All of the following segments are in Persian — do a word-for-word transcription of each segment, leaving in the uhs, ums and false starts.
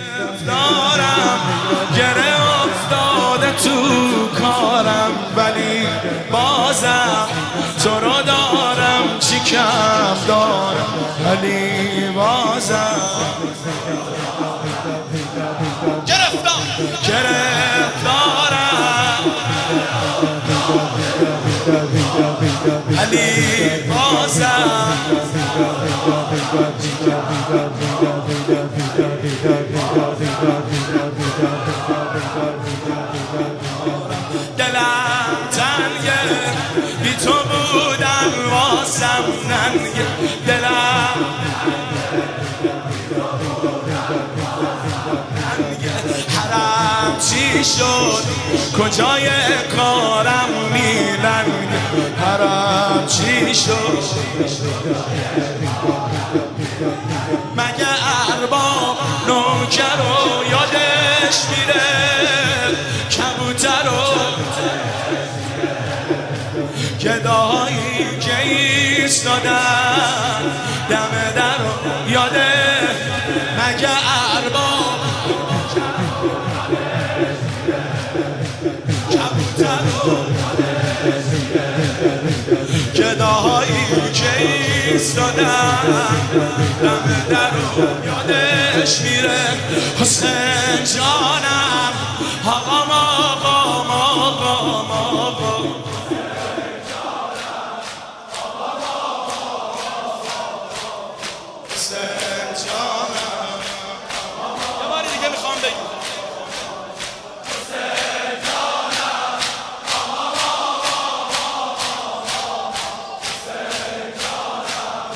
دارم گره افتاده تو کارم، ولی بازم تو رو دارم، چی کم دارم ولی بازم گرفتار گرفتارم، ولی بازم دلم تنگه، بی تو بودن واسم ننگه، دلم حرم چی شد کجای کارم میلنگه، حرم چی شد مگه ارباب نوکر رو یادش میره، کبوتر رو گدایی که ایستادن دم در رو یاده، مگه ارباب کبوتر رو گدایی که ایستادن دم در رو یادش میره. حسین جانم آقام آقام آقام آقام حسین جانم، یه باری دیگه میخوام بگم حسین جانم حسین جانم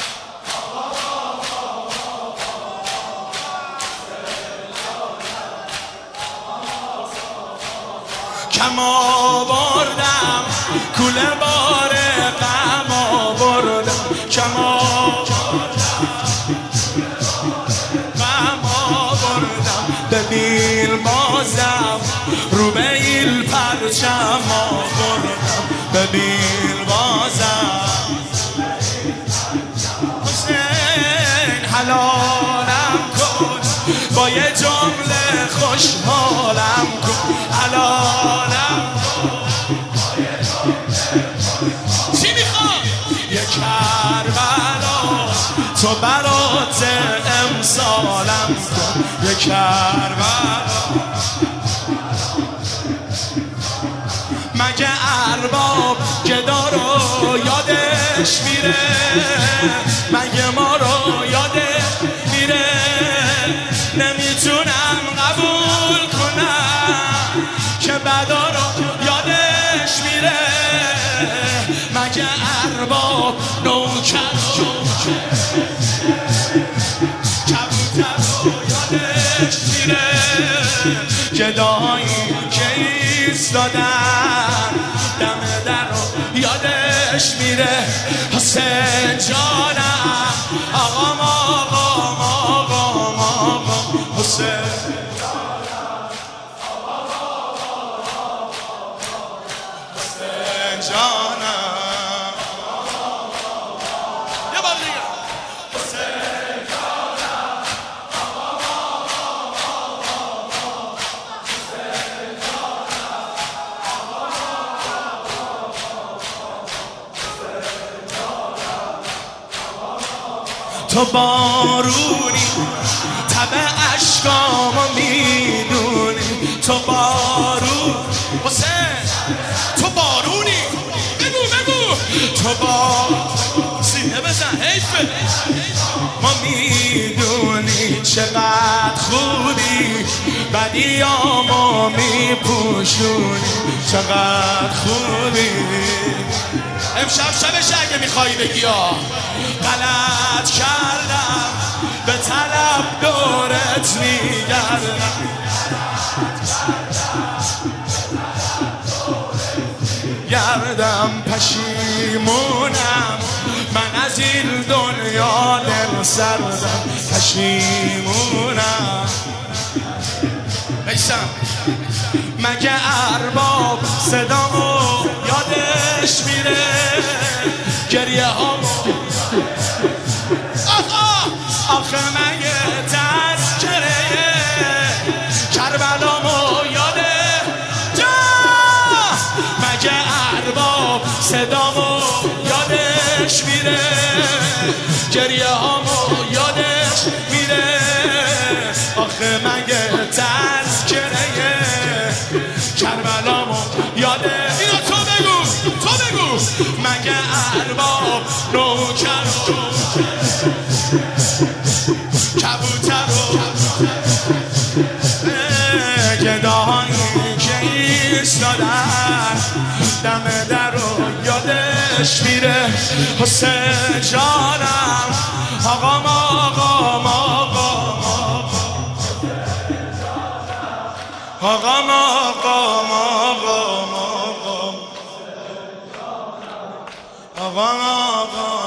کم آوردم کوله بار غم آوردم، کم غم آوردم، ببین بازم رو به این پرچم آوردم، ببین بازم حسین حلالم کن، با یه جمله خوشحالم کن، حلالم چی میخواد؟ یه کربلا تو برات امسالم کن، یه کربلا مگه ارباب گدا رو یادش میره، مگه ما رو یادش میره، نمیتونم قبول کنم که بدا رو یادش میره، مگه ارباب نوکر کبوتر رو یادش میره، گدایی که ایستادن دم در رو یادش میره. حسین جانم آقام آقام آقام آقام حسین حسین جانم، یه بار دیگه حسین جانم حسین جانم تو بارونی تب اشکامو میدونی، تو بارون حسین تو بارونی، بگو بگو تو بارون سینه بزن حیفه، ما میدونی چقدر خوبی بدیامو میپوشونی، چقدر خوبی امشب شبش اگه میخوایی بگی ها غلط کردم به طلب دورت میگردم، گردم پشیمونم من از این دنیا دل سردم، پشیمونم بیشم مگه ارباب صدامو یادش میره، گریه هامو آخه آخه مگه تذکره آخه مگه تذکره کربلامو یاده اینو تو بگو تو بگو مگه ارباب نوکر و کبوتر و گداهایی که ایستادن دم در رو یادش میره حسین جانم آقام آقام آقام آقام آقام آقام آقام آقام